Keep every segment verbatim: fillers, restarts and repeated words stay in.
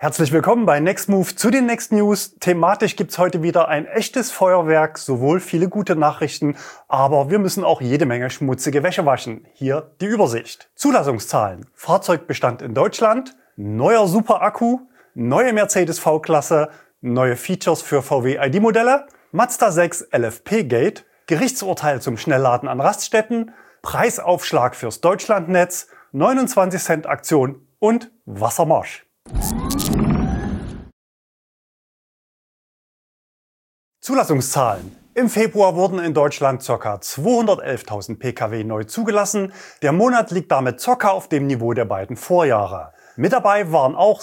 Herzlich willkommen bei Nextmove zu den Next News. Thematisch gibt's heute wieder ein echtes Feuerwerk, sowohl viele gute Nachrichten, aber wir müssen auch jede Menge schmutzige Wäsche waschen. Hier die Übersicht. Zulassungszahlen, Fahrzeugbestand in Deutschland, neuer Super-Akku, neue Mercedes V-Klasse, neue Features für V W I D-Modelle, Mazda sechs L F P-Gate, Gerichtsurteil zum Schnellladen an Raststätten, Preisaufschlag fürs Deutschlandnetz, neunundzwanzig Cent Aktion und Wassermarsch. Zulassungszahlen. Im Februar wurden in Deutschland ca. zweihundertelftausend Pkw neu zugelassen. Der Monat liegt damit ca. auf dem Niveau der beiden Vorjahre. Mit dabei waren auch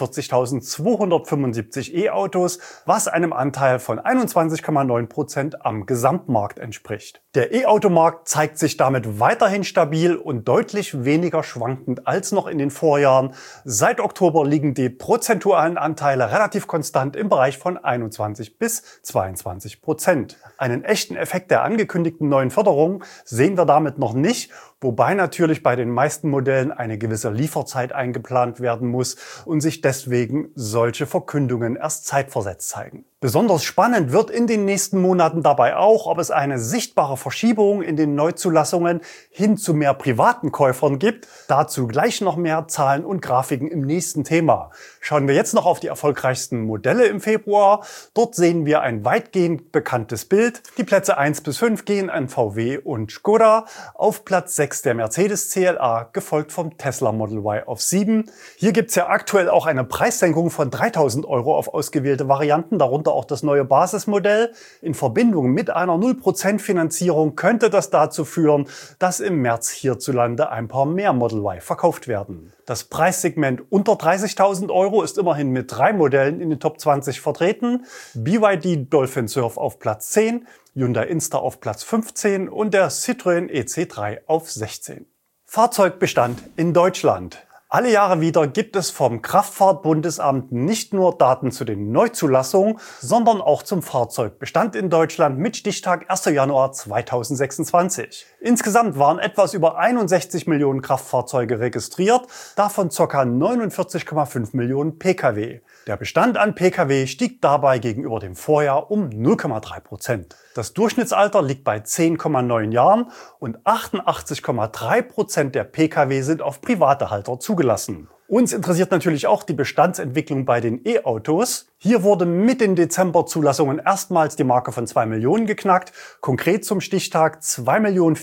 sechsundvierzigtausendzweihundertfünfundsiebzig E-Autos, was einem Anteil von einundzwanzig Komma neun Prozent am Gesamtmarkt entspricht. Der E-Automarkt zeigt sich damit weiterhin stabil und deutlich weniger schwankend als noch in den Vorjahren. Seit Oktober liegen die prozentualen Anteile relativ konstant im Bereich von einundzwanzig bis zweiundzwanzig Prozent. Einen echten Effekt der angekündigten neuen Förderung sehen wir damit noch nicht, wobei natürlich bei den meisten Modellen eine gewisse Lieferzeit eingeplant werden muss und sich deswegen solche Verkündungen erst zeitversetzt zeigen. Besonders spannend wird in den nächsten Monaten dabei auch, ob es eine sichtbare Verschiebung in den Neuzulassungen hin zu mehr privaten Käufern gibt. Dazu gleich noch mehr Zahlen und Grafiken im nächsten Thema. Schauen wir jetzt noch auf die erfolgreichsten Modelle im Februar. Dort sehen wir ein weitgehend bekanntes Bild. Die Plätze eins bis fünf gehen an V W und Skoda. Auf Platz sechs der Mercedes C L A, gefolgt vom Tesla Model Y auf sieben. Hier gibt es ja aktuell auch eine Preissenkung von dreitausend Euro auf ausgewählte Varianten, darunter auch das neue Basismodell. In Verbindung mit einer null Prozent Finanzierung könnte das dazu führen, dass im März hierzulande ein paar mehr Model Y verkauft werden. Das Preissegment unter dreißigtausend Euro ist immerhin mit drei Modellen in den Top zwanzig vertreten. B Y D Dolphin Surf auf Platz zehn, Hyundai Insta auf Platz fünfzehn und der Citroën E C drei auf sechzehn. Fahrzeugbestand in Deutschland. Alle Jahre wieder gibt es vom Kraftfahrtbundesamt nicht nur Daten zu den Neuzulassungen, sondern auch zum Fahrzeugbestand in Deutschland mit Stichtag erster Januar zweitausendsechsundzwanzig. Insgesamt waren etwas über einundsechzig Millionen Kraftfahrzeuge registriert, davon ca. neunundvierzig Komma fünf Millionen Pkw. Der Bestand an Pkw stieg dabei gegenüber dem Vorjahr um null Komma drei Prozent. Das Durchschnittsalter liegt bei zehn Komma neun Jahren und achtundachtzig Komma drei Prozent der Pkw sind auf private Halter zugelassen. Uns interessiert natürlich auch die Bestandsentwicklung bei den E-Autos. Hier wurde mit den Dezember-Zulassungen erstmals die Marke von zwei Millionen geknackt. Konkret zum Stichtag zwei Millionen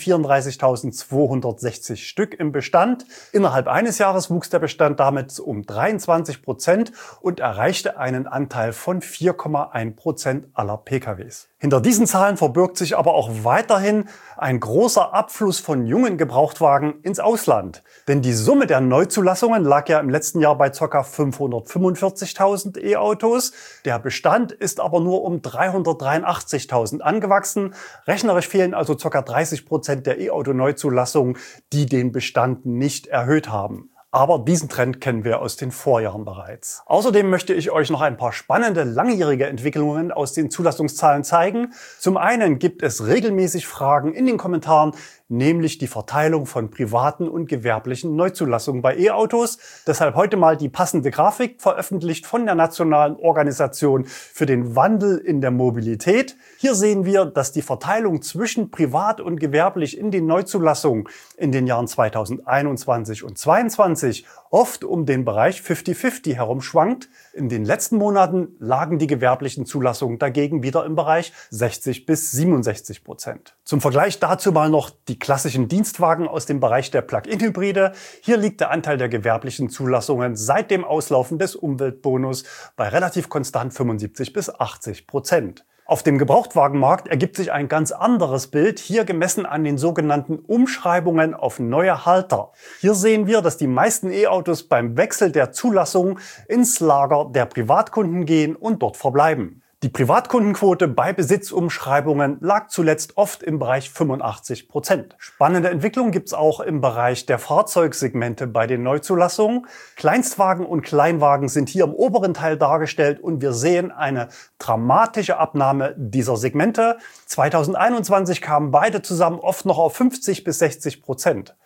vierunddreißigtausendzweihundertsechzig Stück im Bestand. Innerhalb eines Jahres wuchs der Bestand damit um dreiundzwanzig Prozent und erreichte einen Anteil von vier Komma eins Prozent aller Pkws. Hinter diesen Zahlen verbirgt sich aber auch weiterhin ein großer Abfluss von jungen Gebrauchtwagen ins Ausland. Denn die Summe der Neuzulassungen lag ja im letzten Jahr bei ca. fünfhundertfünfundvierzigtausend E-Autos. Der Bestand ist aber nur um dreihundertdreiundachtzigtausend angewachsen. Rechnerisch fehlen also ca. dreißig Prozent der E-Auto-Neuzulassungen, die den Bestand nicht erhöht haben. Aber diesen Trend kennen wir aus den Vorjahren bereits. Außerdem möchte ich euch noch ein paar spannende, langjährige Entwicklungen aus den Zulassungszahlen zeigen. Zum einen gibt es regelmäßig Fragen in den Kommentaren, nämlich die Verteilung von privaten und gewerblichen Neuzulassungen bei E-Autos. Deshalb heute mal die passende Grafik, veröffentlicht von der Nationalen Organisation für den Wandel in der Mobilität. Hier sehen wir, dass die Verteilung zwischen privat und gewerblich in den Neuzulassungen in den Jahren zweitausendeinundzwanzig und zweitausendzweiundzwanzig oft um den Bereich fünfzig fünfzig herum schwankt. In den letzten Monaten lagen die gewerblichen Zulassungen dagegen wieder im Bereich sechzig bis siebenundsechzig Prozent. Zum Vergleich dazu mal noch die klassischen Dienstwagen aus dem Bereich der Plug-in-Hybride. Hier liegt der Anteil der gewerblichen Zulassungen seit dem Auslaufen des Umweltbonus bei relativ konstant fünfundsiebzig bis achtzig Prozent. Auf dem Gebrauchtwagenmarkt ergibt sich ein ganz anderes Bild, hier gemessen an den sogenannten Umschreibungen auf neue Halter. Hier sehen wir, dass die meisten E-Autos beim Wechsel der Zulassung ins Lager der Privatkunden gehen und dort verbleiben. Die Privatkundenquote bei Besitzumschreibungen lag zuletzt oft im Bereich fünfundachtzig Prozent. Spannende Entwicklung gibt es auch im Bereich der Fahrzeugsegmente bei den Neuzulassungen. Kleinstwagen und Kleinwagen sind hier im oberen Teil dargestellt und wir sehen eine dramatische Abnahme dieser Segmente. zweitausendeinundzwanzig kamen beide zusammen oft noch auf fünfzig bis sechzig Prozent.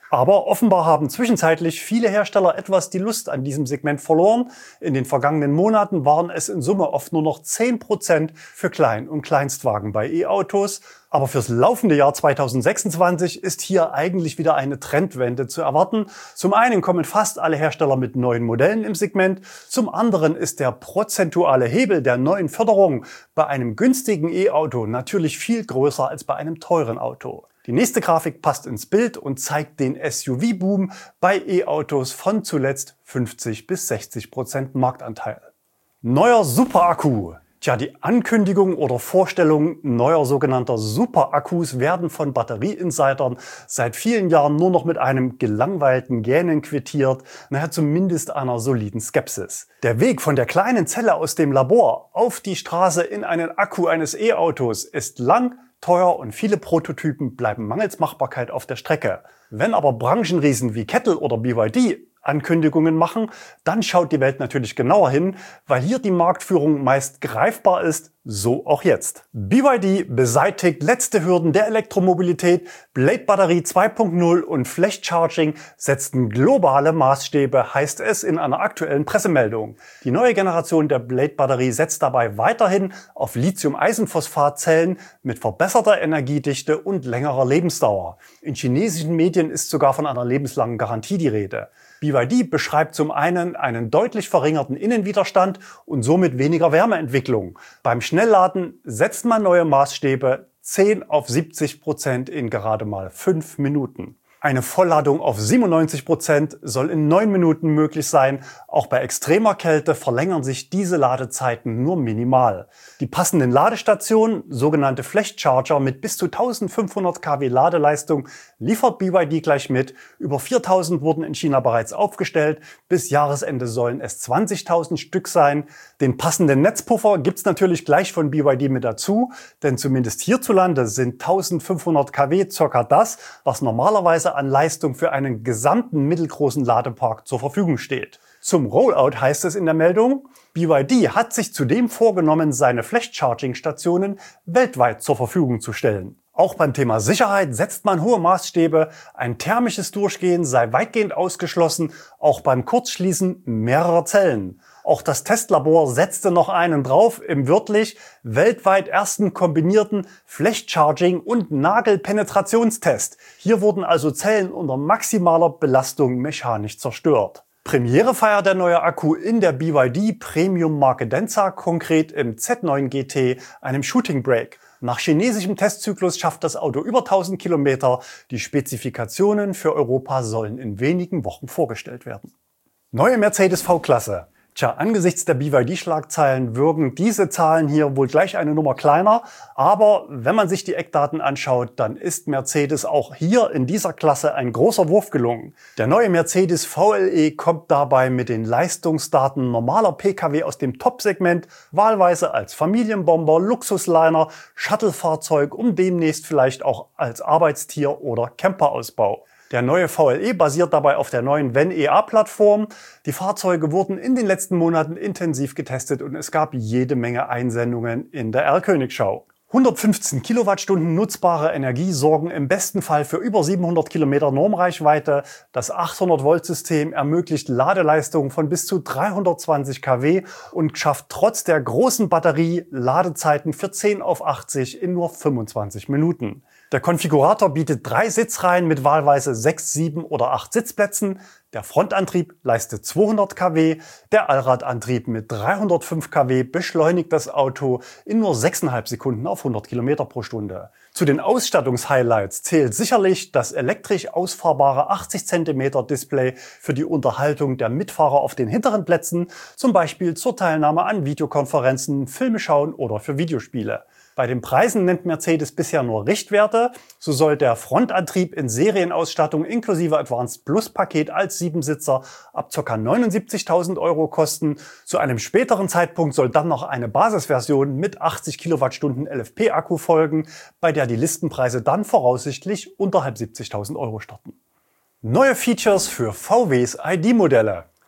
Aber offenbar haben zwischenzeitlich viele Hersteller etwas die Lust an diesem Segment verloren. In den vergangenen Monaten waren es in Summe oft nur noch zehn Prozent für Klein- und Kleinstwagen bei E-Autos. Aber fürs laufende Jahr zweitausendsechsundzwanzig ist hier eigentlich wieder eine Trendwende zu erwarten. Zum einen kommen fast alle Hersteller mit neuen Modellen im Segment. Zum anderen ist der prozentuale Hebel der neuen Förderung bei einem günstigen E-Auto natürlich viel größer als bei einem teuren Auto. Die nächste Grafik passt ins Bild und zeigt den S U V-Boom bei E-Autos von zuletzt fünfzig bis sechzig Prozent Marktanteil. Neuer Superakku. Tja, die Ankündigung oder Vorstellung neuer sogenannter Superakkus werden von Batterieinsidern seit vielen Jahren nur noch mit einem gelangweilten Gähnen quittiert, naja, zumindest einer soliden Skepsis. Der Weg von der kleinen Zelle aus dem Labor auf die Straße in einen Akku eines E-Autos ist lang, teuer und viele Prototypen bleiben mangels Machbarkeit auf der Strecke. Wenn aber Branchenriesen wie Kettle oder B Y D Ankündigungen machen, dann schaut die Welt natürlich genauer hin, weil hier die Marktführung meist greifbar ist, so auch jetzt. B Y D beseitigt letzte Hürden der Elektromobilität, Blade Batterie zwei Punkt null und Flash Charging setzten globale Maßstäbe, heißt es in einer aktuellen Pressemeldung. Die neue Generation der Blade Batterie setzt dabei weiterhin auf Lithium-Eisenphosphat-Zellen mit verbesserter Energiedichte und längerer Lebensdauer. In chinesischen Medien ist sogar von einer lebenslangen Garantie die Rede. B Y D beschreibt zum einen einen deutlich verringerten Innenwiderstand und somit weniger Wärmeentwicklung. Beim Schnellladen setzt man neue Maßstäbe, zehn auf siebzig Prozent in gerade mal fünf Minuten. Eine Vollladung auf siebenundneunzig Prozent soll in neun Minuten möglich sein. Auch bei extremer Kälte verlängern sich diese Ladezeiten nur minimal. Die passenden Ladestationen, sogenannte Flash Charger mit bis zu eintausendfünfhundert Kilowatt Ladeleistung, liefert B Y D gleich mit. Über viertausend wurden in China bereits aufgestellt. Bis Jahresende sollen es zwanzigtausend Stück sein. Den passenden Netzpuffer gibt's natürlich gleich von B Y D mit dazu, denn zumindest hierzulande sind eintausendfünfhundert Kilowatt circa das, was normalerweise an Leistung für einen gesamten mittelgroßen Ladepark zur Verfügung steht. Zum Rollout heißt es in der Meldung, B Y D hat sich zudem vorgenommen, seine Flash-Charging-Stationen weltweit zur Verfügung zu stellen. Auch beim Thema Sicherheit setzt man hohe Maßstäbe. Ein thermisches Durchgehen sei weitgehend ausgeschlossen, auch beim Kurzschließen mehrerer Zellen. Auch das Testlabor setzte noch einen drauf im wörtlich weltweit ersten kombinierten Flash-Charging- und Nagelpenetrationstest. Hier wurden also Zellen unter maximaler Belastung mechanisch zerstört. Premiere feiert der neue Akku in der B Y D Premium-Marke Denza, konkret im Z neun G T, einem Shooting Brake. Nach chinesischem Testzyklus schafft das Auto über tausend Kilometer. Die Spezifikationen für Europa sollen in wenigen Wochen vorgestellt werden. Neue Mercedes V-Klasse. Tja, angesichts der B Y D-Schlagzeilen wirken diese Zahlen hier wohl gleich eine Nummer kleiner. Aber wenn man sich die Eckdaten anschaut, dann ist Mercedes auch hier in dieser Klasse ein großer Wurf gelungen. Der neue Mercedes V L E kommt dabei mit den Leistungsdaten normaler P K W aus dem Top-Segment, wahlweise als Familienbomber, Luxusliner, Shuttle-Fahrzeug und demnächst vielleicht auch als Arbeitstier- oder Camperausbau. Der neue V L E basiert dabei auf der neuen V E N E A-Plattform. Die Fahrzeuge wurden in den letzten Monaten intensiv getestet und es gab jede Menge Einsendungen in der R-Königschau. hundertfünfzehn Kilowattstunden nutzbare Energie sorgen im besten Fall für über siebenhundert Kilometer Normreichweite. Das achthundert Volt System ermöglicht Ladeleistungen von bis zu dreihundertzwanzig Kilowatt und schafft trotz der großen Batterie Ladezeiten für zehn auf achtzig in nur fünfundzwanzig Minuten. Der Konfigurator bietet drei Sitzreihen mit wahlweise sechs, sieben oder acht Sitzplätzen. Der Frontantrieb leistet zweihundert Kilowatt. Der Allradantrieb mit dreihundertfünf Kilowatt beschleunigt das Auto in nur sechs Komma fünf Sekunden auf hundert Kilometer pro Stunde. Zu den Ausstattungshighlights zählt sicherlich das elektrisch ausfahrbare achtzig Zentimeter Display für die Unterhaltung der Mitfahrer auf den hinteren Plätzen, zum Beispiel zur Teilnahme an Videokonferenzen, Filme schauen oder für Videospiele. Bei den Preisen nennt Mercedes bisher nur Richtwerte. So soll der Frontantrieb in Serienausstattung inklusive Advanced Plus Paket als Siebensitzer ab ca. neunundsiebzigtausend Euro kosten. Zu einem späteren Zeitpunkt soll dann noch eine Basisversion mit achtzig Kilowattstunden L F P Akku folgen, bei der die Listenpreise dann voraussichtlich unterhalb siebzigtausend Euro starten. Neue Features für V Ws I D-Modelle.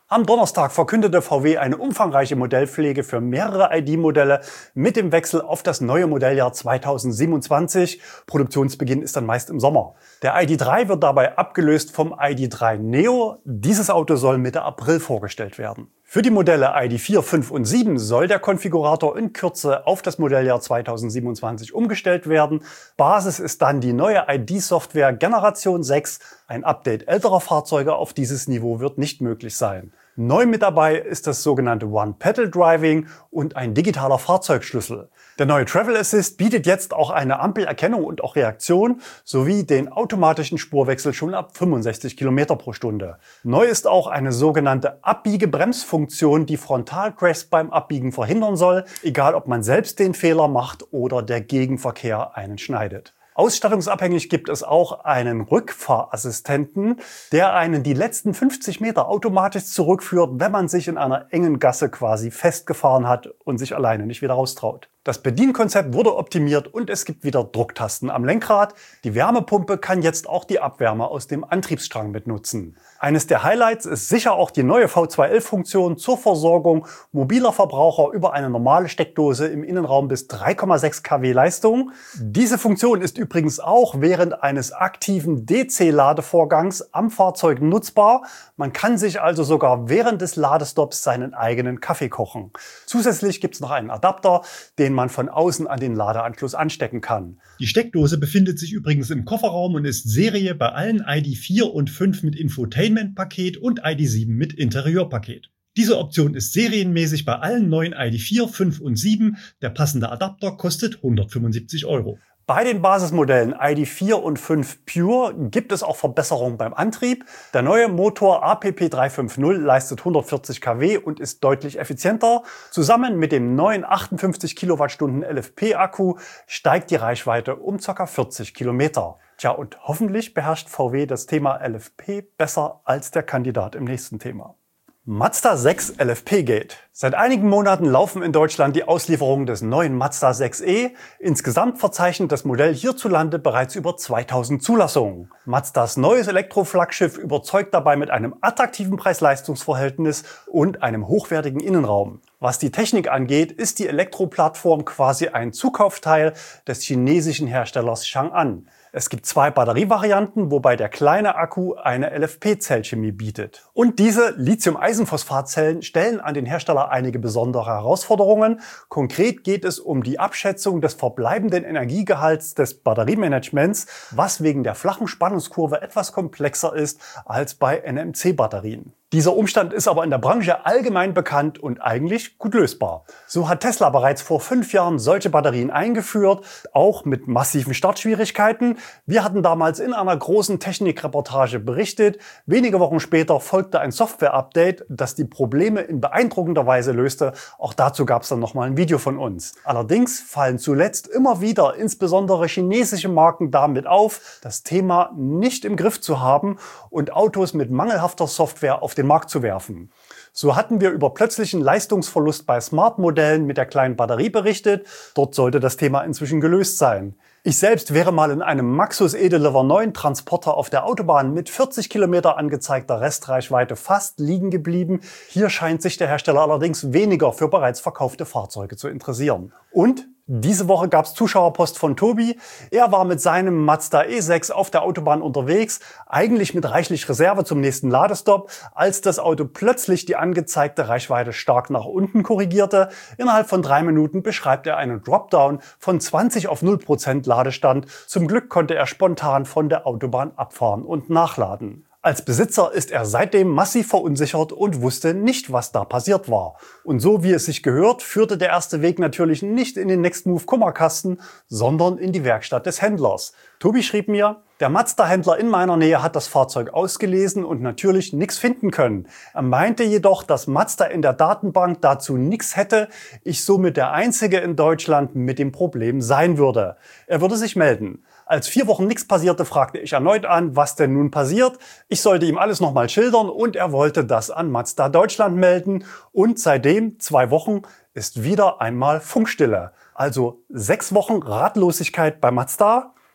Am Donnerstag verkündete V W eine umfangreiche Modellpflege für mehrere I D-Modelle mit dem Wechsel auf das neue Modelljahr zweitausendsiebenundzwanzig. Produktionsbeginn ist dann meist im Sommer. Der I D drei wird dabei abgelöst vom I D drei Neo. Dieses Auto soll Mitte April vorgestellt werden. Für die Modelle I D vier, fünf und sieben soll der Konfigurator in Kürze auf das Modelljahr zweitausendsiebenundzwanzig umgestellt werden. Basis ist dann die neue I D-Software Generation sechs. Ein Update älterer Fahrzeuge auf dieses Niveau wird nicht möglich sein. Neu mit dabei ist das sogenannte One-Pedal-Driving und ein digitaler Fahrzeugschlüssel. Der neue Travel Assist bietet jetzt auch eine Ampelerkennung und auch Reaktion sowie den automatischen Spurwechsel schon ab fünfundsechzig Kilometer pro Stunde. Neu ist auch eine sogenannte Abbiegebremsfunktion, die Frontalcrashs beim Abbiegen verhindern soll, egal ob man selbst den Fehler macht oder der Gegenverkehr einen schneidet. Ausstattungsabhängig gibt es auch einen Rückfahrassistenten, der einen die letzten fünfzig Meter automatisch zurückführt, wenn man sich in einer engen Gasse quasi festgefahren hat und sich alleine nicht wieder raustraut. Das Bedienkonzept wurde optimiert und es gibt wieder Drucktasten am Lenkrad. Die Wärmepumpe kann jetzt auch die Abwärme aus dem Antriebsstrang mitnutzen. Eines der Highlights ist sicher auch die neue V zwei elf-Funktion zur Versorgung mobiler Verbraucher über eine normale Steckdose im Innenraum bis drei Komma sechs Kilowatt Leistung. Diese Funktion ist übrigens auch während eines aktiven D C-Ladevorgangs am Fahrzeug nutzbar. Man kann sich also sogar während des Ladestops seinen eigenen Kaffee kochen. Zusätzlich gibt es noch einen Adapter, den man von außen an den Ladeanschluss anstecken kann. Die Steckdose befindet sich übrigens im Kofferraum und ist Serie bei allen I D vier und fünf mit Infotainment-Paket und I D sieben mit Interieurpaket. Diese Option ist serienmäßig bei allen neuen I D vier, fünf und sieben. Der passende Adapter kostet hundertfünfundsiebzig Euro. Bei den Basismodellen I D vier und fünf Pure gibt es auch Verbesserungen beim Antrieb. Der neue Motor A P P dreihundertfünfzig leistet hundertvierzig Kilowatt und ist deutlich effizienter. Zusammen mit dem neuen achtundfünfzig Kilowattstunden L F P-Akku steigt die Reichweite um ca. vierzig Kilometer. Tja, und hoffentlich beherrscht V W das Thema L F P besser als der Kandidat im nächsten Thema. Mazda sechs L F P-Gate. Seit einigen Monaten laufen in Deutschland die Auslieferungen des neuen Mazda sechs e. Insgesamt verzeichnet das Modell hierzulande bereits über zweitausend Zulassungen. Mazdas neues Elektro-Flaggschiff überzeugt dabei mit einem attraktiven Preis-Leistungs-Verhältnis und einem hochwertigen Innenraum. Was die Technik angeht, ist die Elektro-Plattform quasi ein Zukaufteil des chinesischen Herstellers Chang'an. Es gibt zwei Batterievarianten, wobei der kleine Akku eine L F P-Zellchemie bietet. Und diese Lithium-Eisenphosphat-Zellen stellen an den Hersteller einige besondere Herausforderungen. Konkret geht es um die Abschätzung des verbleibenden Energiegehalts des Batteriemanagements, was wegen der flachen Spannungskurve etwas komplexer ist als bei N M C-Batterien. Dieser Umstand ist aber in der Branche allgemein bekannt und eigentlich gut lösbar. So hat Tesla bereits vor fünf Jahren solche Batterien eingeführt, auch mit massiven Startschwierigkeiten. Wir hatten damals in einer großen Technikreportage berichtet. Wenige Wochen später folgte ein Software-Update, das die Probleme in beeindruckender Weise löste. Auch dazu gab es dann nochmal ein Video von uns. Allerdings fallen zuletzt immer wieder insbesondere chinesische Marken damit auf, das Thema nicht im Griff zu haben und Autos mit mangelhafter Software auf den Markt zu werfen. So hatten wir über plötzlichen Leistungsverlust bei Smart-Modellen mit der kleinen Batterie berichtet. Dort sollte das Thema inzwischen gelöst sein. Ich selbst wäre mal in einem Maxus E-Deliver neun Transporter auf der Autobahn mit vierzig Kilometer angezeigter Restreichweite fast liegen geblieben. Hier scheint sich der Hersteller allerdings weniger für bereits verkaufte Fahrzeuge zu interessieren. Und diese Woche gab es Zuschauerpost von Tobi. Er war mit seinem Mazda E sechs auf der Autobahn unterwegs, eigentlich mit reichlich Reserve zum nächsten Ladestopp, als das Auto plötzlich die angezeigte Reichweite stark nach unten korrigierte. Innerhalb von drei Minuten beschreibt er einen Dropdown von zwanzig auf null Prozent Ladestand. Zum Glück konnte er spontan von der Autobahn abfahren und nachladen. Als Besitzer ist er seitdem massiv verunsichert und wusste nicht, was da passiert war. Und so wie es sich gehört, führte der erste Weg natürlich nicht in den Next Move Kummerkasten, sondern in die Werkstatt des Händlers. Tobi schrieb mir: Der Mazda-Händler in meiner Nähe hat das Fahrzeug ausgelesen und natürlich nichts finden können. Er meinte jedoch, dass Mazda in der Datenbank dazu nichts hätte, ich somit der Einzige in Deutschland mit dem Problem sein würde. Er würde sich melden. Als vier Wochen nichts passierte, fragte ich erneut an, was denn nun passiert. Ich sollte ihm alles nochmal schildern und er wollte das an Mazda Deutschland melden. Und seitdem, zwei Wochen, ist wieder einmal Funkstille. Also sechs Wochen Ratlosigkeit bei Mazda.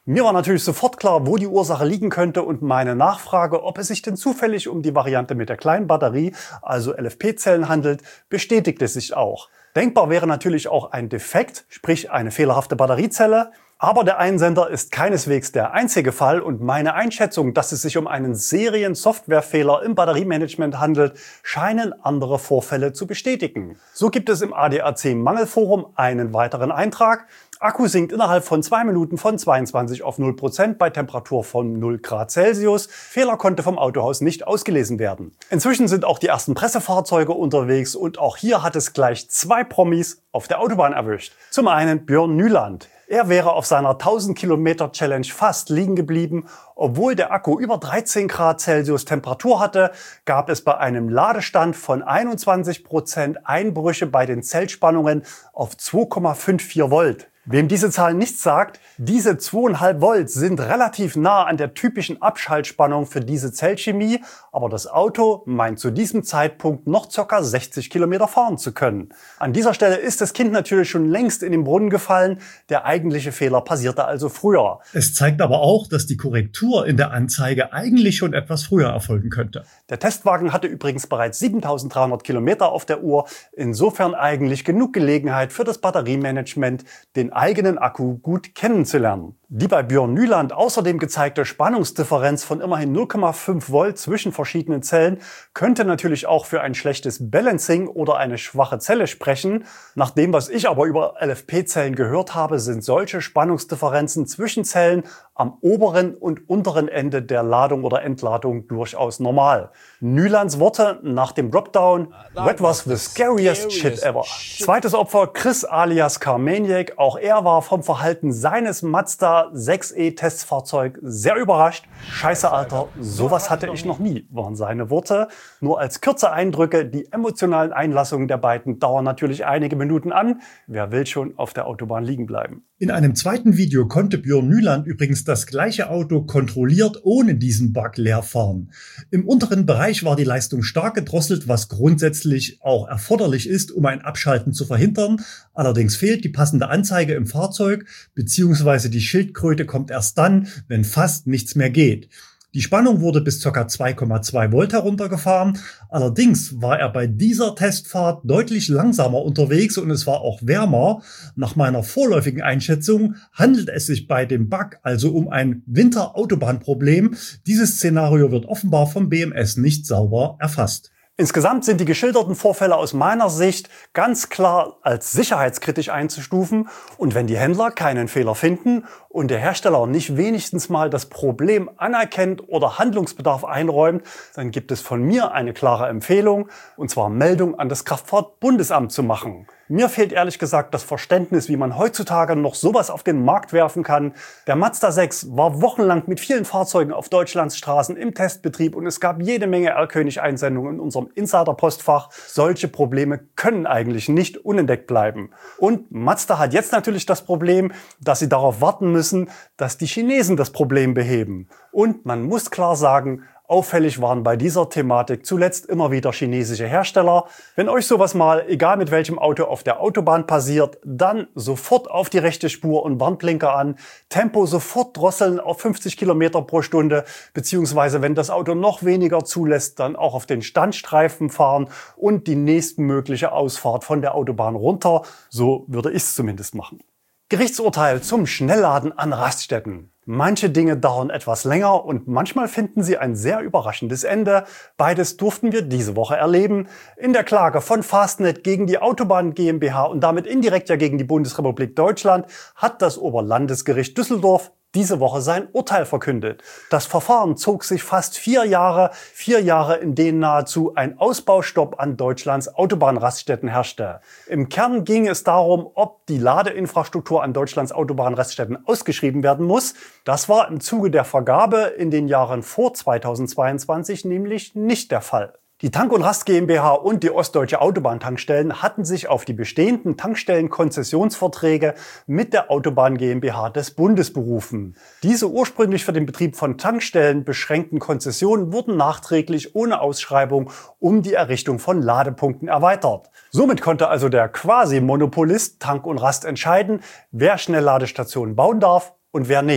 Mir war natürlich sofort klar, wo die Ursache liegen könnte, und meine Nachfrage, ob es sich denn zufällig um die Variante mit der kleinen Batterie, also L F P-Zellen handelt, bestätigte sich auch. Denkbar wäre natürlich auch ein Defekt, sprich eine fehlerhafte Batteriezelle. Aber der Einsender ist keineswegs der einzige Fall, und meine Einschätzung, dass es sich um einen Serien-Softwarefehler im Batteriemanagement handelt, scheinen andere Vorfälle zu bestätigen. So gibt es im A D A C-Mangelforum einen weiteren Eintrag. Akku sinkt innerhalb von zwei Minuten von zweiundzwanzig auf null Prozent bei Temperatur von null Grad Celsius. Fehler konnte vom Autohaus nicht ausgelesen werden. Inzwischen sind auch die ersten Pressefahrzeuge unterwegs, und auch hier hat es gleich zwei Promis auf der Autobahn erwischt. Zum einen Björn Nyland. Er wäre auf seiner tausend Kilometer Challenge fast liegen geblieben. Obwohl der Akku über dreizehn Grad Celsius Temperatur hatte, gab es bei einem Ladestand von einundzwanzig Prozent Einbrüche bei den Zellspannungen auf zwei Komma vierundfünfzig Volt. Wem diese Zahl nichts sagt, diese zwei Komma fünf Volt sind relativ nah an der typischen Abschaltspannung für diese Zellchemie, aber das Auto meint zu diesem Zeitpunkt noch ca. sechzig Kilometer fahren zu können. An dieser Stelle ist das Kind natürlich schon längst in den Brunnen gefallen, der eigentliche Fehler passierte also früher. Es zeigt aber auch, dass die Korrektur in der Anzeige eigentlich schon etwas früher erfolgen könnte. Der Testwagen hatte übrigens bereits siebentausenddreihundert Kilometer auf der Uhr, insofern eigentlich genug Gelegenheit für das Batteriemanagement, den eigenen Akku gut kennenzulernen. Die bei Björn Nyland außerdem gezeigte Spannungsdifferenz von immerhin null Komma fünf Volt zwischen verschiedenen Zellen könnte natürlich auch für ein schlechtes Balancing oder eine schwache Zelle sprechen. Nach dem, was ich aber über L F P-Zellen gehört habe, sind solche Spannungsdifferenzen zwischen Zellen am oberen und unteren Ende der Ladung oder Entladung durchaus normal. Nylands Worte nach dem Dropdown: "That was the scariest shit ever." Zweites Opfer Chris alias Carmaniac. Auch er war vom Verhalten seines Mazda sechs E Testfahrzeug sehr überrascht. "Scheiße, Alter, sowas hatte ich noch nie", waren seine Worte. Nur als kurze Eindrücke: Die emotionalen Einlassungen der beiden dauern natürlich einige Minuten an. Wer will schon auf der Autobahn liegen bleiben? In einem zweiten Video konnte Björn Nyland übrigens das gleiche Auto kontrolliert ohne diesen Bug leer fahren. Im unteren Bereich war die Leistung stark gedrosselt, was grundsätzlich auch erforderlich ist, um ein Abschalten zu verhindern. Allerdings fehlt die passende Anzeige im Fahrzeug, beziehungsweise die Schildkröte kommt erst dann, wenn fast nichts mehr geht. Die Spannung wurde bis ca. zwei Komma zwei Volt heruntergefahren. Allerdings war er bei dieser Testfahrt deutlich langsamer unterwegs und es war auch wärmer. Nach meiner vorläufigen Einschätzung handelt es sich bei dem Bug also um ein Winterautobahnproblem. Dieses Szenario wird offenbar vom B M S nicht sauber erfasst. Insgesamt sind die geschilderten Vorfälle aus meiner Sicht ganz klar als sicherheitskritisch einzustufen, und wenn die Händler keinen Fehler finden und der Hersteller nicht wenigstens mal das Problem anerkennt oder Handlungsbedarf einräumt, dann gibt es von mir eine klare Empfehlung, und zwar Meldung an das Kraftfahrtbundesamt zu machen. Mir fehlt ehrlich gesagt das Verständnis, wie man heutzutage noch sowas auf den Markt werfen kann. Der Mazda sechs war wochenlang mit vielen Fahrzeugen auf Deutschlands Straßen im Testbetrieb, und es gab jede Menge R-König-Einsendungen in unserem Insider-Postfach. Solche Probleme können eigentlich nicht unentdeckt bleiben. Und Mazda hat jetzt natürlich das Problem, dass sie darauf warten müssen, dass die Chinesen das Problem beheben. Und man muss klar sagen, auffällig waren bei dieser Thematik zuletzt immer wieder chinesische Hersteller. Wenn euch sowas mal, egal mit welchem Auto, auf der Autobahn passiert, dann sofort auf die rechte Spur und Warnblinker an, Tempo sofort drosseln auf fünfzig Kilometer pro Stunde, beziehungsweise wenn das Auto noch weniger zulässt, dann auch auf den Standstreifen fahren und die nächstmögliche Ausfahrt von der Autobahn runter. So würde ich es zumindest machen. Gerichtsurteil zum Schnellladen an Raststätten. Manche Dinge dauern etwas länger und manchmal finden sie ein sehr überraschendes Ende. Beides durften wir diese Woche erleben. In der Klage von Fastnet gegen die Autobahn GmbH und damit indirekt ja gegen die Bundesrepublik Deutschland hat das Oberlandesgericht Düsseldorf diese Woche sein Urteil verkündet. Das Verfahren zog sich fast vier Jahre, vier Jahre, in denen nahezu ein Ausbaustopp an Deutschlands Autobahnraststätten herrschte. Im Kern ging es darum, ob die Ladeinfrastruktur an Deutschlands Autobahnraststätten ausgeschrieben werden muss. Das war im Zuge der Vergabe in den Jahren vor zweitausendzweiundzwanzig nämlich nicht der Fall. Die Tank und Rast GmbH und die Ostdeutsche Autobahntankstellen hatten sich auf die bestehenden Tankstellenkonzessionsverträge mit der Autobahn GmbH des Bundes berufen. Diese ursprünglich für den Betrieb von Tankstellen beschränkten Konzessionen wurden nachträglich ohne Ausschreibung um die Errichtung von Ladepunkten erweitert. Somit konnte also der Quasi-Monopolist Tank und Rast entscheiden, wer Schnellladestationen bauen darf und wer nicht.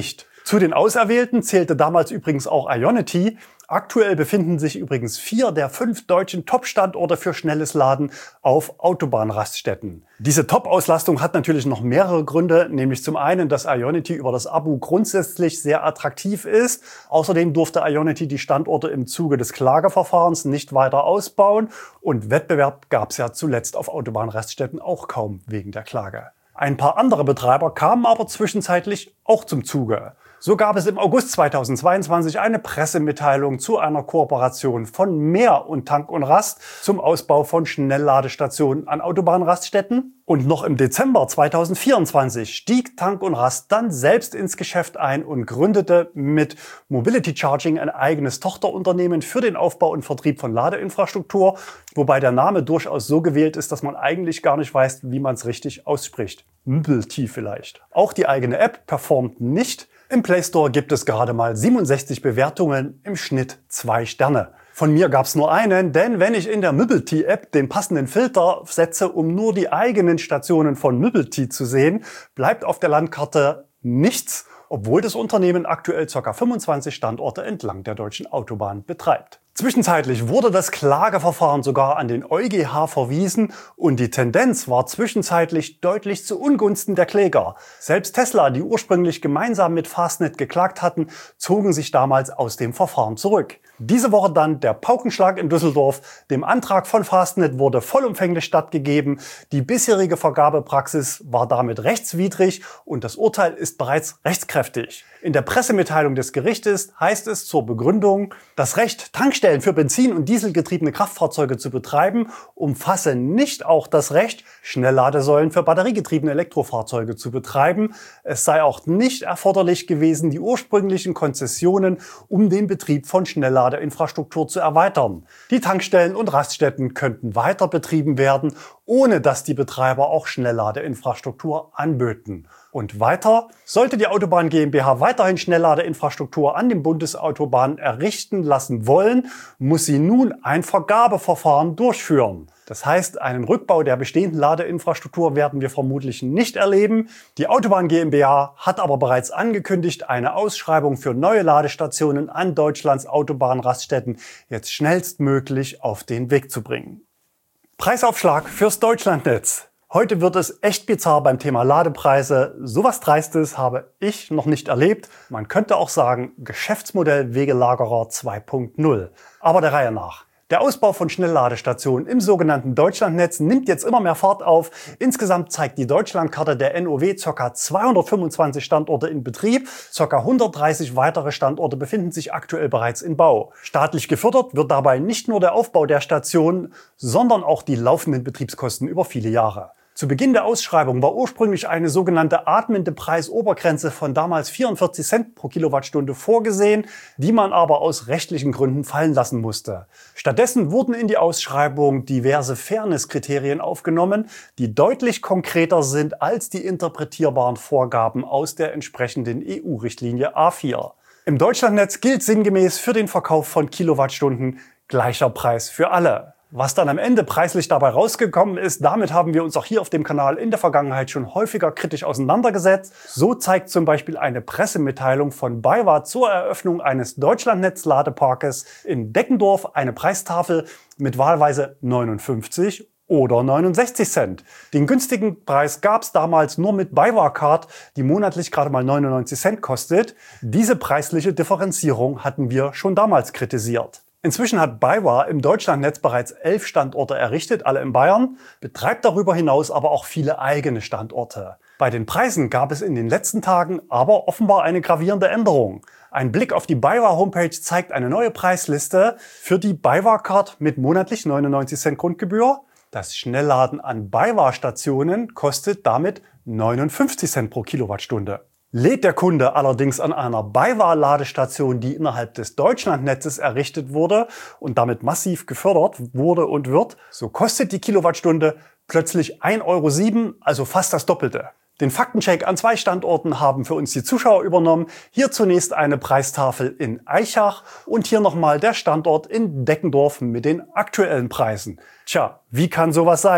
Zu den Auserwählten zählte damals übrigens auch Ionity. Aktuell befinden sich übrigens vier der fünf deutschen Top-Standorte für schnelles Laden auf Autobahnraststätten. Diese Top-Auslastung hat natürlich noch mehrere Gründe, nämlich zum einen, dass Ionity über das Abo grundsätzlich sehr attraktiv ist. Außerdem durfte Ionity die Standorte im Zuge des Klageverfahrens nicht weiter ausbauen und Wettbewerb gab es ja zuletzt auf Autobahnraststätten auch kaum wegen der Klage. Ein paar andere Betreiber kamen aber zwischenzeitlich auch zum Zuge. So gab es im August zweitausendzweiundzwanzig eine Pressemitteilung zu einer Kooperation von Mehr und Tank und Rast zum Ausbau von Schnellladestationen an Autobahnraststätten. Und noch im Dezember zweitausendvierundzwanzig stieg Tank und Rast dann selbst ins Geschäft ein und gründete mit Mobility Charging ein eigenes Tochterunternehmen für den Aufbau und Vertrieb von Ladeinfrastruktur, wobei der Name durchaus so gewählt ist, dass man eigentlich gar nicht weiß, wie man es richtig ausspricht. Mobility vielleicht. Auch die eigene App performt nicht. Im Play Store gibt es gerade mal siebenundsechzig Bewertungen, im Schnitt zwei Sterne. Von mir gab's nur einen, denn wenn ich in der Mobility-App den passenden Filter setze, um nur die eigenen Stationen von Mobility zu sehen, bleibt auf der Landkarte nichts, obwohl das Unternehmen aktuell ca. fünfundzwanzig Standorte entlang der deutschen Autobahn betreibt. Zwischenzeitlich wurde das Klageverfahren sogar an den EuGH verwiesen und die Tendenz war zwischenzeitlich deutlich zu Ungunsten der Kläger. Selbst Tesla, die ursprünglich gemeinsam mit Fastnet geklagt hatten, zogen sich damals aus dem Verfahren zurück. Diese Woche dann der Paukenschlag in Düsseldorf. Dem Antrag von Fastnet wurde vollumfänglich stattgegeben. Die bisherige Vergabepraxis war damit rechtswidrig und das Urteil ist bereits rechtskräftig. In der Pressemitteilung des Gerichtes heißt es zur Begründung, das Recht, Tankstellen für Benzin- und Dieselgetriebene Kraftfahrzeuge zu betreiben, umfasse nicht auch das Recht, Schnellladesäulen für batteriegetriebene Elektrofahrzeuge zu betreiben. Es sei auch nicht erforderlich gewesen, die ursprünglichen Konzessionen um den Betrieb von Schnellladeinfrastruktur zu erweitern. Die Tankstellen und Raststätten könnten weiter betrieben werden, ohne dass die Betreiber auch Schnellladeinfrastruktur anböten. Und weiter, sollte die Autobahn GmbH weiterhin Schnellladeinfrastruktur an den Bundesautobahnen errichten lassen wollen, muss sie nun ein Vergabeverfahren durchführen. Das heißt, einen Rückbau der bestehenden Ladeinfrastruktur werden wir vermutlich nicht erleben. Die Autobahn GmbH hat aber bereits angekündigt, eine Ausschreibung für neue Ladestationen an Deutschlands Autobahnraststätten jetzt schnellstmöglich auf den Weg zu bringen. Preisaufschlag fürs Deutschlandnetz. Heute wird es echt bizarr beim Thema Ladepreise. Sowas Dreistes habe ich noch nicht erlebt. Man könnte auch sagen, Geschäftsmodell Wegelagerer zwei Punkt null. Aber der Reihe nach. Der Ausbau von Schnellladestationen im sogenannten Deutschlandnetz nimmt jetzt immer mehr Fahrt auf. Insgesamt zeigt die Deutschlandkarte der N O W ca. zweihundertfünfundzwanzig Standorte in Betrieb. Ca. hundertdreißig weitere Standorte befinden sich aktuell bereits in Bau. Staatlich gefördert wird dabei nicht nur der Aufbau der Stationen, sondern auch die laufenden Betriebskosten über viele Jahre. Zu Beginn der Ausschreibung war ursprünglich eine sogenannte atmende Preisobergrenze von damals vierundvierzig Cent pro Kilowattstunde vorgesehen, die man aber aus rechtlichen Gründen fallen lassen musste. Stattdessen wurden in die Ausschreibung diverse Fairness-Kriterien aufgenommen, die deutlich konkreter sind als die interpretierbaren Vorgaben aus der entsprechenden E U-Richtlinie A vier. Im Deutschlandnetz gilt sinngemäß für den Verkauf von Kilowattstunden gleicher Preis für alle. Was dann am Ende preislich dabei rausgekommen ist, damit haben wir uns auch hier auf dem Kanal in der Vergangenheit schon häufiger kritisch auseinandergesetzt. So zeigt zum Beispiel eine Pressemitteilung von BayWa zur Eröffnung eines Deutschlandnetz-Ladeparkes in Deckendorf eine Preistafel mit wahlweise neunundfünfzig oder neunundsechzig Cent. Den günstigen Preis gab es damals nur mit BayWa Card, die monatlich gerade mal neunundneunzig Cent kostet. Diese preisliche Differenzierung hatten wir schon damals kritisiert. Inzwischen hat BayWa im Deutschlandnetz bereits elf Standorte errichtet, alle in Bayern, betreibt darüber hinaus aber auch viele eigene Standorte. Bei den Preisen gab es in den letzten Tagen aber offenbar eine gravierende Änderung. Ein Blick auf die BayWa Homepage zeigt eine neue Preisliste für die BayWa Card mit monatlich neunundneunzig Cent Grundgebühr. Das Schnellladen an BayWa-Stationen kostet damit neunundfünfzig Cent pro Kilowattstunde. Lädt der Kunde allerdings an einer BayWa-Ladestation, die innerhalb des Deutschlandnetzes errichtet wurde und damit massiv gefördert wurde und wird, so kostet die Kilowattstunde plötzlich ein Euro sieben, also fast das Doppelte. Den Faktencheck an zwei Standorten haben für uns die Zuschauer übernommen. Hier zunächst eine Preistafel in Aichach und hier nochmal der Standort in Deckendorf mit den aktuellen Preisen. Tja, wie kann sowas sein?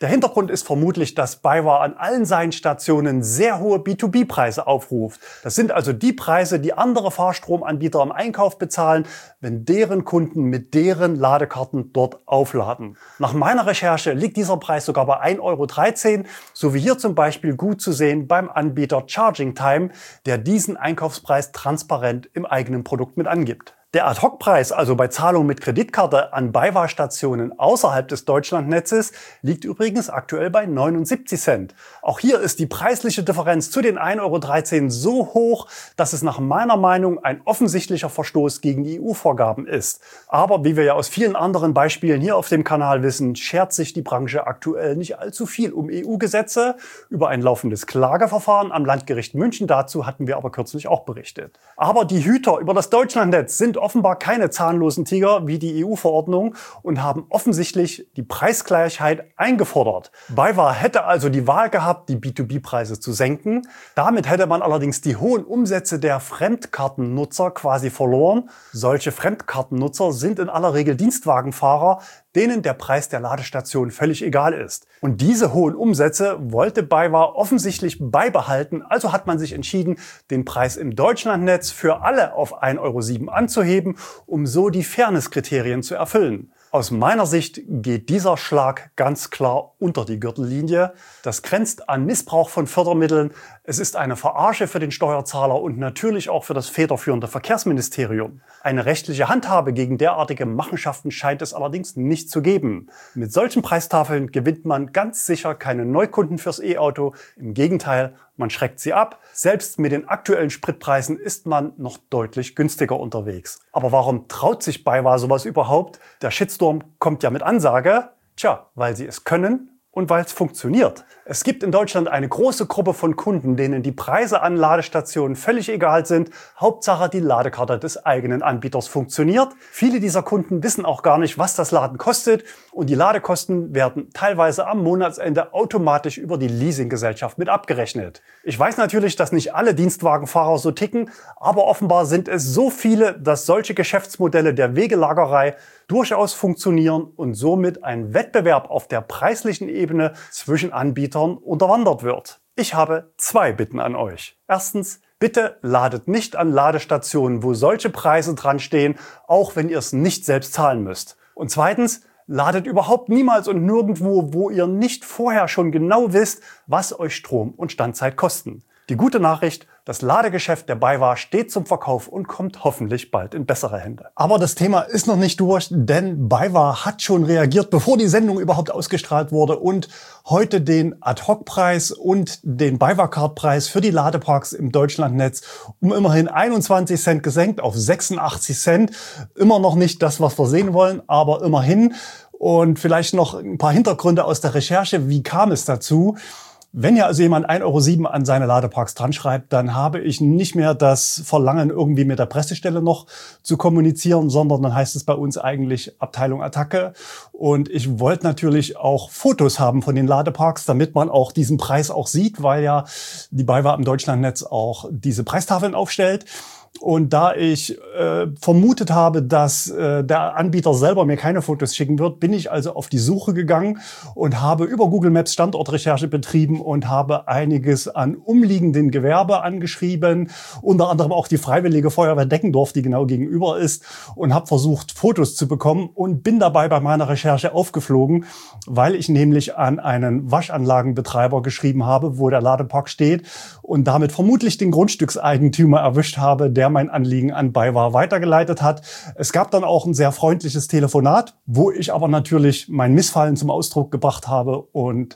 Der Hintergrund ist vermutlich, dass BayWa an allen seinen Stationen sehr hohe B zwei B Preise aufruft. Das sind also die Preise, die andere Fahrstromanbieter im Einkauf bezahlen, wenn deren Kunden mit deren Ladekarten dort aufladen. Nach meiner Recherche liegt dieser Preis sogar bei ein Euro dreizehn, so wie hier zum Beispiel gut zu sehen beim Anbieter Charging Time, der diesen Einkaufspreis transparent im eigenen Produkt mit angibt. Der Ad-Hoc-Preis, also bei Zahlung mit Kreditkarte an BayWa-Stationen außerhalb des Deutschlandnetzes, liegt übrigens aktuell bei neunundsiebzig Cent. Auch hier ist die preisliche Differenz zu den ein Euro dreizehn so hoch, dass es nach meiner Meinung ein offensichtlicher Verstoß gegen die E U-Vorgaben ist. Aber wie wir ja aus vielen anderen Beispielen hier auf dem Kanal wissen, schert sich die Branche aktuell nicht allzu viel um E U-Gesetze. Über ein laufendes Klageverfahren am Landgericht München dazu hatten wir aber kürzlich auch berichtet. Aber die Hüter über das Deutschlandnetz sind offenbar keine zahnlosen Tiger wie die E U-Verordnung und haben offensichtlich die Preisgleichheit eingefordert. BayWa hätte also die Wahl gehabt, die B zwei B Preise zu senken. Damit hätte man allerdings die hohen Umsätze der Fremdkartennutzer quasi verloren. Solche Fremdkartennutzer sind in aller Regel Dienstwagenfahrer, denen der Preis der Ladestation völlig egal ist. Und diese hohen Umsätze wollte BayWa offensichtlich beibehalten, also hat man sich entschieden, den Preis im Deutschlandnetz für alle auf ein Euro sieben anzuheben, um so die Fairness-Kriterien zu erfüllen. Aus meiner Sicht geht dieser Schlag ganz klar unter die Gürtellinie. Das grenzt an Missbrauch von Fördermitteln. Es ist eine Verarsche für den Steuerzahler und natürlich auch für das federführende Verkehrsministerium. Eine rechtliche Handhabe gegen derartige Machenschaften scheint es allerdings nicht zu geben. Mit solchen Preistafeln gewinnt man ganz sicher keine Neukunden fürs E-Auto. Im Gegenteil, man schreckt sie ab. Selbst mit den aktuellen Spritpreisen ist man noch deutlich günstiger unterwegs. Aber warum traut sich BayWa sowas überhaupt? Der Shitstorm kommt ja mit Ansage. Tja, weil sie es können und weil es funktioniert. Es gibt in Deutschland eine große Gruppe von Kunden, denen die Preise an Ladestationen völlig egal sind. Hauptsache, die Ladekarte des eigenen Anbieters funktioniert. Viele dieser Kunden wissen auch gar nicht, was das Laden kostet. Und die Ladekosten werden teilweise am Monatsende automatisch über die Leasinggesellschaft mit abgerechnet. Ich weiß natürlich, dass nicht alle Dienstwagenfahrer so ticken, aber offenbar sind es so viele, dass solche Geschäftsmodelle der Wegelagerei durchaus funktionieren und somit ein Wettbewerb auf der preislichen Ebene zwischen Anbietern unterwandert wird. Ich habe zwei Bitten an euch. Erstens, bitte ladet nicht an Ladestationen, wo solche Preise dran stehen, auch wenn ihr es nicht selbst zahlen müsst. Und zweitens, ladet überhaupt niemals und nirgendwo, wo ihr nicht vorher schon genau wisst, was euch Strom und Standzeit kosten. Die gute Nachricht, das Ladegeschäft der BayWa steht zum Verkauf und kommt hoffentlich bald in bessere Hände. Aber das Thema ist noch nicht durch, denn BayWa hat schon reagiert, bevor die Sendung überhaupt ausgestrahlt wurde und heute den Ad-Hoc-Preis und den BayWa-Card-Preis für die Ladeparks im Deutschlandnetz um immerhin einundzwanzig Cent gesenkt auf sechsundachtzig Cent. Immer noch nicht das, was wir sehen wollen, aber immerhin. Und vielleicht noch ein paar Hintergründe aus der Recherche. Wie kam es dazu? Wenn ja also jemand ein Euro sieben an seine Ladeparks dran schreibt, dann habe ich nicht mehr das Verlangen, irgendwie mit der Pressestelle noch zu kommunizieren, sondern dann heißt es bei uns eigentlich Abteilung Attacke. Und ich wollte natürlich auch Fotos haben von den Ladeparks, damit man auch diesen Preis auch sieht, weil ja die BayWa im Deutschlandnetz auch diese Preistafeln aufstellt. Und da ich äh, vermutet habe, dass äh, der Anbieter selber mir keine Fotos schicken wird, bin ich also auf die Suche gegangen und habe über Google Maps Standortrecherche betrieben und habe einiges an umliegenden Gewerbe angeschrieben, unter anderem auch die Freiwillige Feuerwehr Deckendorf, die genau gegenüber ist, und habe versucht, Fotos zu bekommen und bin dabei bei meiner Recherche aufgeflogen, weil ich nämlich an einen Waschanlagenbetreiber geschrieben habe, wo der Ladepark steht und damit vermutlich den Grundstückseigentümer erwischt habe, der mein Anliegen an BayWa weitergeleitet hat. Es gab dann auch ein sehr freundliches Telefonat, wo ich aber natürlich mein Missfallen zum Ausdruck gebracht habe und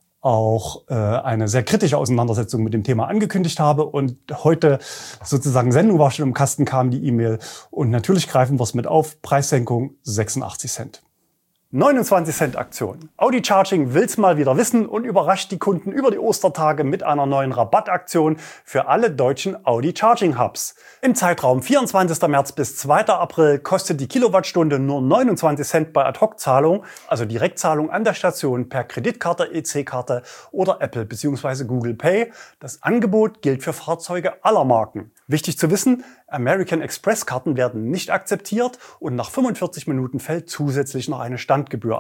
auch äh, eine sehr kritische Auseinandersetzung mit dem Thema angekündigt habe. Und heute sozusagen Sendung war schon im Kasten, kam die E-Mail. Und natürlich greifen wir es mit auf. Preissenkung sechsundachtzig Cent. neunundzwanzig Cent Aktion. Audi Charging will's mal wieder wissen und überrascht die Kunden über die Ostertage mit einer neuen Rabattaktion für alle deutschen Audi Charging Hubs. Im Zeitraum vierundzwanzigster März bis zweiter April kostet die Kilowattstunde nur neunundzwanzig Cent bei Ad-Hoc-Zahlung, also Direktzahlung an der Station per Kreditkarte, E C-Karte oder Apple bzw. Google Pay. Das Angebot gilt für Fahrzeuge aller Marken. Wichtig zu wissen, American Express Karten werden nicht akzeptiert und nach fünfundvierzig Minuten fällt zusätzlich noch eine Standgebühr an.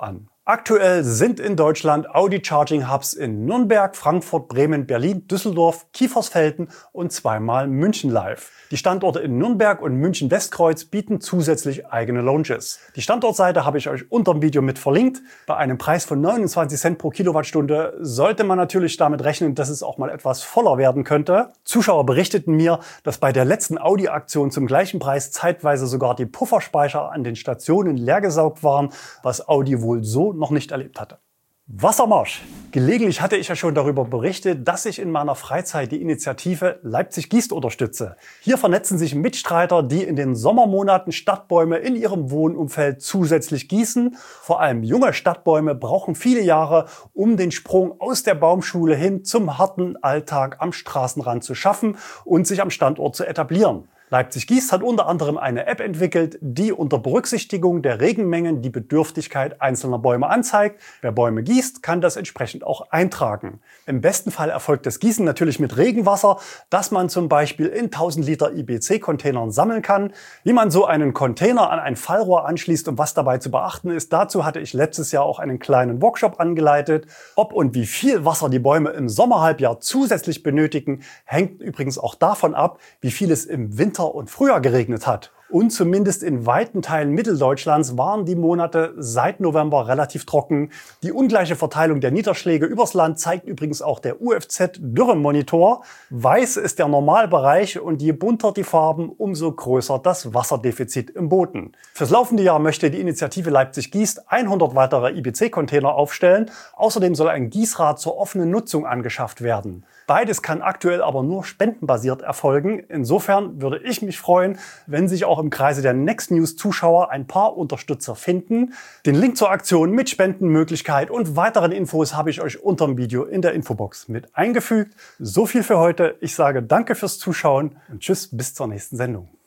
Aktuell sind in Deutschland Audi Charging Hubs in Nürnberg, Frankfurt, Bremen, Berlin, Düsseldorf, Kiefersfelden und zweimal München live. Die Standorte in Nürnberg und München-Westkreuz bieten zusätzlich eigene Lounges. Die Standortseite habe ich euch unter dem Video mit verlinkt. Bei einem Preis von neunundzwanzig Cent pro Kilowattstunde sollte man natürlich damit rechnen, dass es auch mal etwas voller werden könnte. Zuschauer berichteten mir, dass bei der letzten Audi-Aktion zum gleichen Preis zeitweise sogar die Pufferspeicher an den Stationen leergesaugt waren, was Audi wohl so noch nicht erlebt hatte. Wassermarsch. Gelegentlich hatte ich ja schon darüber berichtet, dass ich in meiner Freizeit die Initiative Leipzig gießt unterstütze. Hier vernetzen sich Mitstreiter, die in den Sommermonaten Stadtbäume in ihrem Wohnumfeld zusätzlich gießen. Vor allem junge Stadtbäume brauchen viele Jahre, um den Sprung aus der Baumschule hin zum harten Alltag am Straßenrand zu schaffen und sich am Standort zu etablieren. Leipzig gießt hat unter anderem eine App entwickelt, die unter Berücksichtigung der Regenmengen die Bedürftigkeit einzelner Bäume anzeigt. Wer Bäume gießt, kann das entsprechend auch eintragen. Im besten Fall erfolgt das Gießen natürlich mit Regenwasser, das man zum Beispiel in tausend Liter I B C-Containern sammeln kann. Wie man so einen Container an ein Fallrohr anschließt und was dabei zu beachten ist, dazu hatte ich letztes Jahr auch einen kleinen Workshop angeleitet. Ob und wie viel Wasser die Bäume im Sommerhalbjahr zusätzlich benötigen, hängt übrigens auch davon ab, wie viel es im Winter und Frühjahr geregnet hat. Und zumindest in weiten Teilen Mitteldeutschlands waren die Monate seit November relativ trocken. Die ungleiche Verteilung der Niederschläge übers Land zeigt übrigens auch der U F Z-Dürremonitor. Weiß ist der Normalbereich und je bunter die Farben, umso größer das Wasserdefizit im Boden. Fürs laufende Jahr möchte die Initiative Leipzig gießt hundert weitere I B C-Container aufstellen. Außerdem soll ein Gießrad zur offenen Nutzung angeschafft werden. Beides kann aktuell aber nur spendenbasiert erfolgen. Insofern würde ich mich freuen, wenn sich auch im Kreise der Next News Zuschauer ein paar Unterstützer finden. Den Link zur Aktion mit Spendenmöglichkeit und weiteren Infos habe ich euch unter dem Video in der Infobox mit eingefügt. So viel für heute. Ich sage danke fürs Zuschauen und tschüss, bis zur nächsten Sendung.